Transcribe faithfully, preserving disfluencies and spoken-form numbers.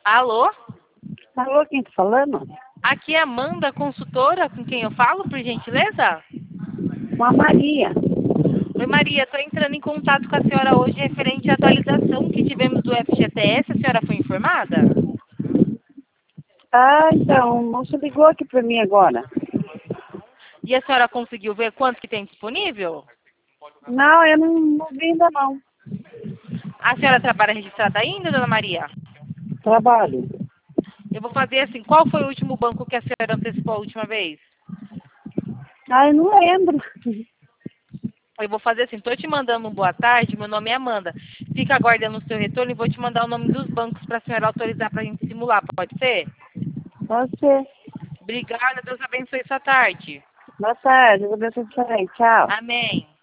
Alô? Alô, quem tá falando? Aqui é Amanda, consultora, com quem eu falo, por gentileza? Com a Maria. Oi, Maria, estou entrando em contato com a senhora hoje referente à atualização que tivemos do F G T S. A senhora foi informada? Ah, então, o moço ligou aqui pra mim agora. E a senhora conseguiu ver quanto que tem disponível? Não, eu não, não vi ainda não. A senhora trabalha registrada ainda, dona Maria? Trabalho. Eu vou fazer assim, qual foi o último banco que a senhora antecipou a última vez? Ah, eu não lembro. Eu vou fazer assim, estou te mandando um boa tarde, meu nome é Amanda. Fica aguardando o seu retorno e vou te mandar o nome dos bancos para a senhora autorizar para a gente simular, pode ser? Pode ser. Obrigada, Deus abençoe sua tarde. Boa tarde, Deus abençoe. Tchau. Amém.